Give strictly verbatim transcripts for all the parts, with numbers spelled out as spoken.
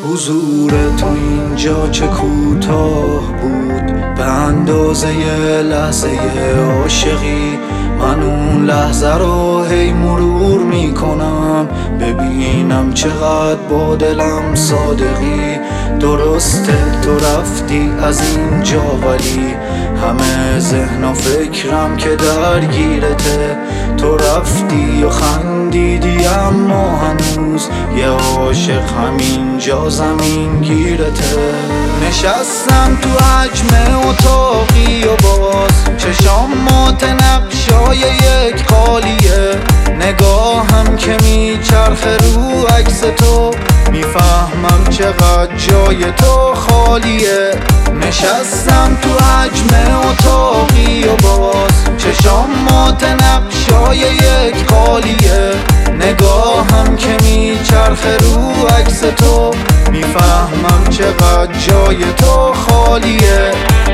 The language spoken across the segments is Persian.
حضور تو اینجا چه کوتاه بود، به اندازه یه لحظه عاشقی. من اون لحظه رو هی مرور میکنم، ببینم چقدر با دلم صادقی. درسته تو رفتی از اینجا، ولی همه ذهن و فکرم که درگیرته. تو رفتی و خندیدی اما هنوز یه عاشق همینجا زمین گیرته. نشستم تو حجم اتاقی و باز چشام مات نقشای یک قالیه. نگاهم که میچرخه رو عکس تو، میفهمم چقدر جای تو خالیه. نشستم تو حجم اتاقی و باز چشام مات نقشای یک قالیه. نگاهم که میچرخه رو عکس تو، میفهمم چقدر جای تو خالیه.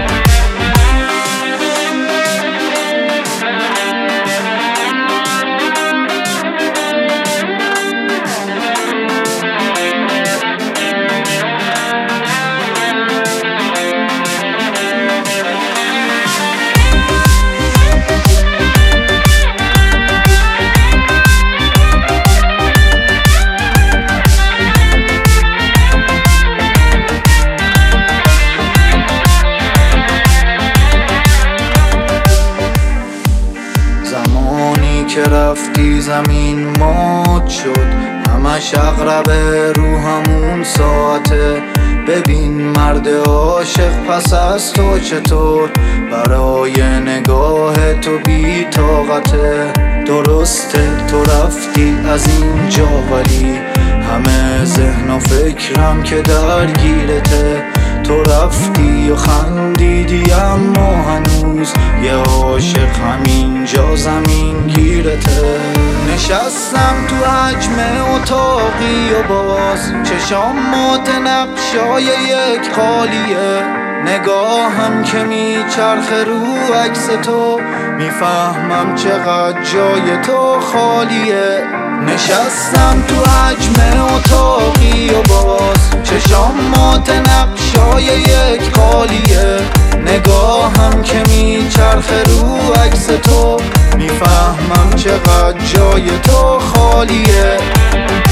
که رفتی زمین مات شد، همش اقربه رو همون ساعته. ببین مرد عاشق پس از تو چطور، برای نگاه تو بی طاقته. درسته تو رفتی از اینجا، ولی همه ذهن و فکرم که درگیرته. تو رفتی و خندیدی اما هنوز یه عاشق همینجا زمین گیرته. نشستم تو حجم اتاقی و باز چشام مات نقشای یک قالیه. نگاهم که میچرخه رو عکس تو، میفهمم چقدر جای تو خالیه. نشستم تو حجم اتاقی و باز چشام مات نقشای یک قالیه. نگاهم که میچرخه رو عکس تو، میفهمم چقدر جای تو خالیه.